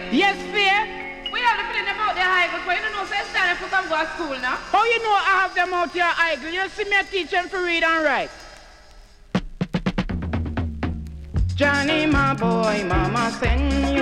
Yes, fear. We have to put them out there, Igel, so you don't know, so it's time for them to go to school now. How you know I have them out here, Igel? You see me teach them to read and write. Johnny, my boy, mama send you